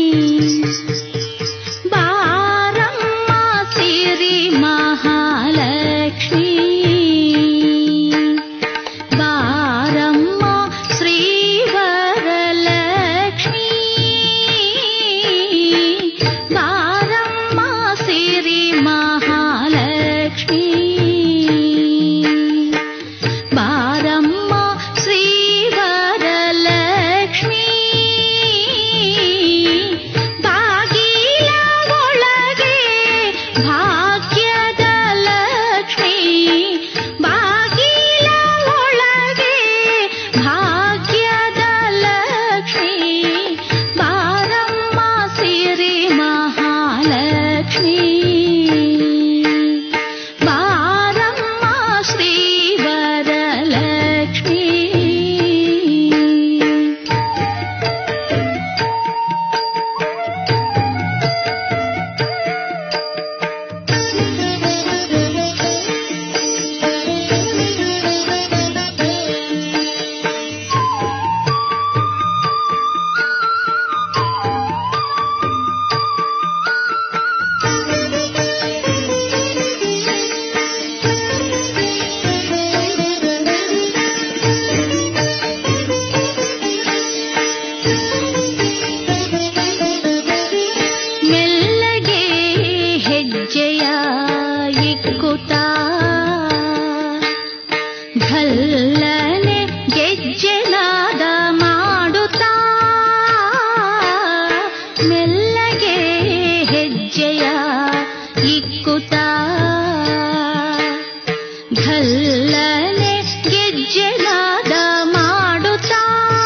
ಬಾರಮ್ಮ ಸಿರಿ ಮಹಾಲಕ್ಷ್ಮೀ, ಬಾರಮ್ಮ ಶ್ರೀ ವರಲಕ್ಷ್ಮೀ, ಬಾರಮ್ಮ ಸಿರಿ ಮಹಾಲಕ್ಷ್ಮೀ, ಬಾರಮ್ಮ ಶ್ರೀ ವರಲಕ್ಷ್ಮೀ, ಬಾಗಿಲ ಒಳಗೆ ಭಾಗ್ಯದ ಲಕ್ಷ್ಮೀ, ಬಾಗಿಲ ಒಳಗೆ ಭಾಗ್ಯದ ಲಕ್ಷ್ಮೀ, ಬಾರಮ್ಮ ಸಿರಿ ಮಹಾಲಕ್ಷ್ಮೀ, ಬಾರಮ್ಮ ಶ್ರೀ ವರಲಕ್ಷ್ಮೀ. ಮೆಲ್ಲಗೆ ಹೆಜ್ಜೆಯ ಇಕ್ಕುತ್ತಾ ಘಲ್ಲನೆ ಗೆಜ್ಜೆನಾದ ಮಾಡುತ್ತಾ, ಮೆಲ್ಲಗೆ ಹೆಜ್ಜೆಯ ಇಕ್ಕುತ್ತಾ ಘಲ್ಲನೆ ಗೆಜ್ಜೆನಾದ ಮಾಡುತ್ತಾ,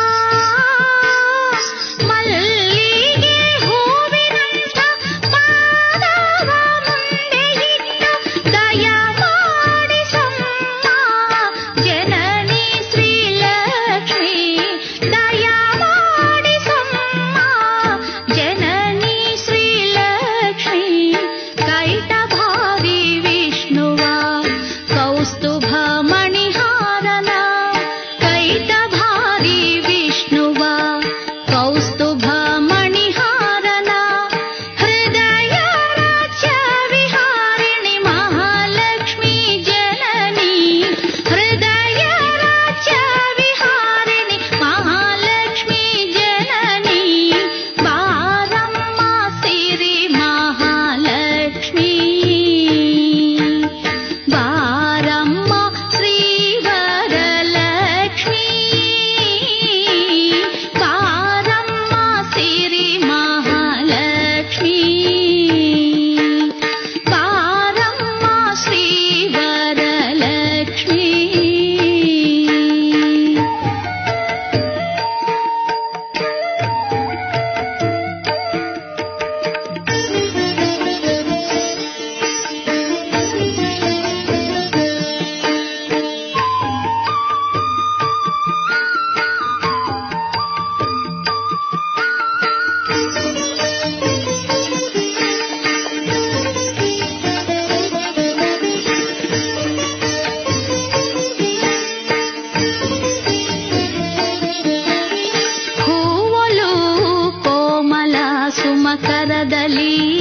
ಮಲ್ಲಿಗೆ ಹೂವಿನಂಥ ಪಾದವ ಮುಂದೆ ಇಟ್ಟು ದಯ ಮಾಡಿಸಮ್ಮ ಜನನಿ ಶ್ರೀಲಕ್ಷ್ಮೀ, ದಯ ಮಾಡಿಸಮ್ಮ ಜನನಿ ಶ್ರೀಲಕ್ಷ್ಮೀ, ಕೈಟಭಾರಿ ವಿಷ್ಣುವ ಕೌಸ್ತುಭ ಮಣಿಹಾರನ, ಕೈಟಭಾರಿ ವಿಷ್ಣುವ ಕೌಸ್ತುಭ ಮಣಿಹಾರನ, ಹೃದಯ ರಾಜ್ಯ ವಿಹಾರಿಣಿ ಮಹಾಲಕ್ಷ್ಮೀ ಜನನಿ, ಹೃದಯ ರಾಜ್ಯ ವಿಹಾರಿಣಿ ಮಹಾಲಕ್ಷ್ಮೀ ಜನನಿ, ಬಾರಮ್ಮ ಸಿರಿ ಮಹಾಲಕ್ಷ್ಮೀ, ಬಾರಮ್ಮ ಶ್ರೀ ವರಲಕ್ಷ್ಮೀ, ಬಾರಮ್ಮ ಸಿರಿ ಮಹಾಲಕ್ಷ್ಮೀ, ಬಾರಮ್ಮ ಶ್ರೀ ವರಲಕ್ಷ್ಮೀ. ಹೂವಲು ಕೋಮಲ ಸುಮಕರದಲ್ಲಿ